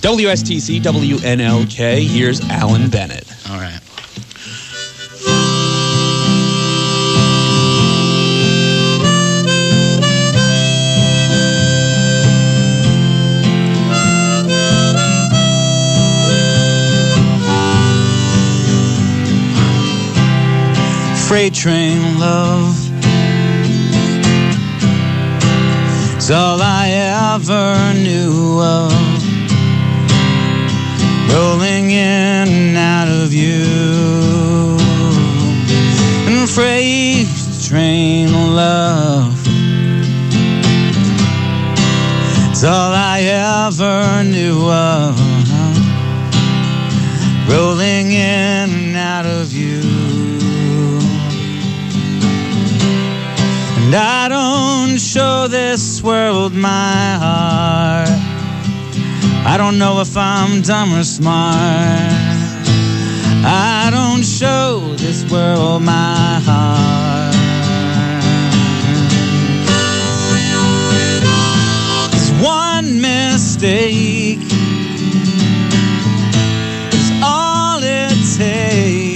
WSTC, WNLK, here's Alan Bennett. All right. Freight train love, it's all I ever knew of, rolling in and out of you. And freight train love, it's all I ever knew of, rolling in and out of you. And I don't show this world my heart. I don't know if I'm dumb or smart. I don't show this world my heart. It's one mistake, it's all it takes.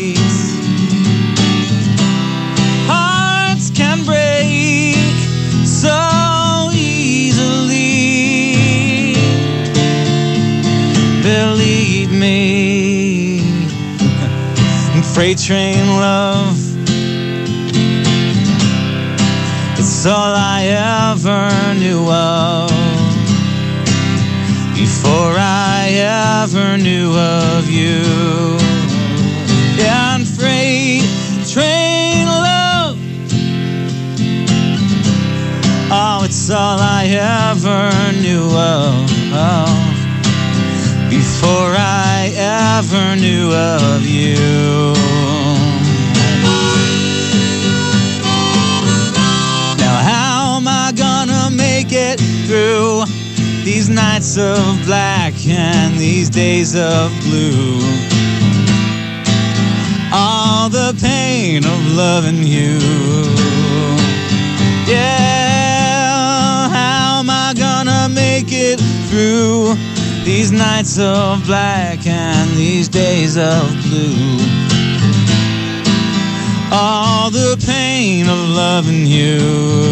Hearts can break so easily, believe me. And freight train love, it's all I ever knew of, before I ever knew of you. Yeah, and freight train love, oh, it's all I ever knew of, before I ever knew of you. Now how am I gonna make it through these nights of black and these days of blue? All the pain of loving you. Yeah, how am I gonna make it through these nights of black and these days of blue? All the pain of loving you.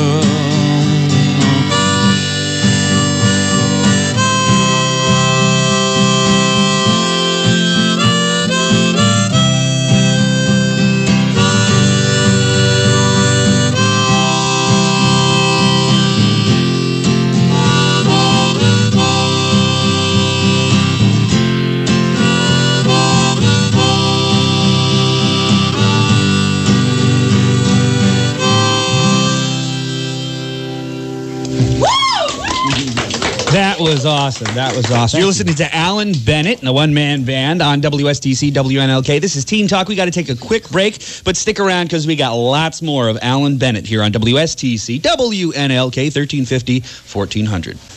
That was awesome. That was awesome. You're listening to Alan Bennett and the one-man band on WSTC, WNLK. This is Teen Talk. We got to take a quick break, but stick around because we got lots more of Alan Bennett here on WSTC, WNLK, 1350, 1400.